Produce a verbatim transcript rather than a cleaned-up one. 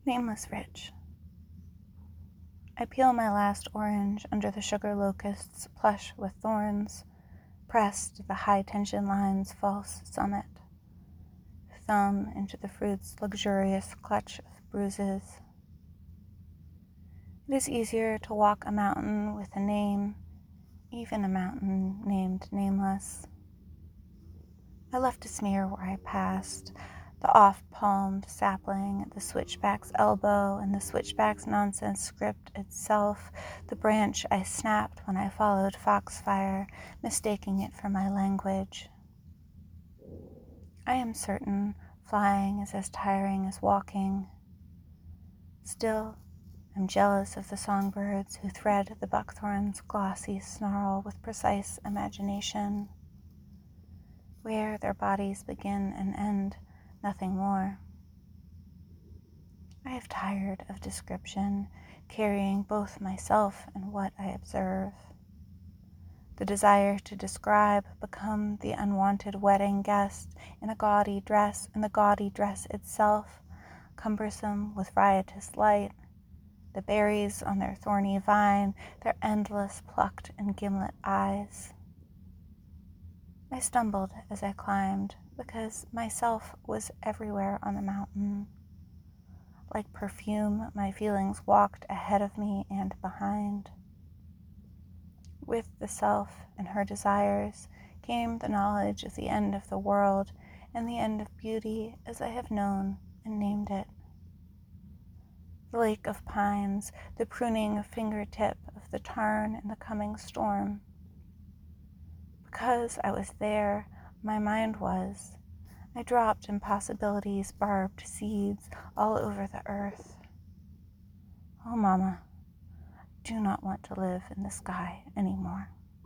Nameless Ridge. I peel my last orange under the sugar locusts plush with thorns, pressed the high-tension line's false summit, thumb into the fruit's luxurious clutch of bruises. It is easier to walk a mountain with a name, even a mountain named Nameless. I left a smear where I passed, the off-palmed sapling at the switchback's elbow and the switchback's nonsense script itself, the branch I snapped when I followed Foxfire, mistaking it for my language. I am certain flying is as tiring as walking. Still, I'm jealous of the songbirds who thread the buckthorn's glossy snarl with precise imagination, where their bodies begin and end, nothing more. I have tired of description, carrying both myself and what I observe. The desire to describe become the unwanted wedding guest in a gaudy dress, and the gaudy dress itself, cumbersome with riotous light, the berries on their thorny vine, their endless plucked and gimlet eyes. I stumbled as I climbed, because myself was everywhere on the mountain. Like perfume, my feelings walked ahead of me and behind. With the self and her desires came the knowledge of the end of the world and the end of beauty as I have known and named it. The lake of pines, the pruning fingertip of the tarn in the coming storm. Because I was there, my mind was. I dropped impossibilities, barbed seeds all over the earth. Oh, Mama, I do not want to live in the sky anymore.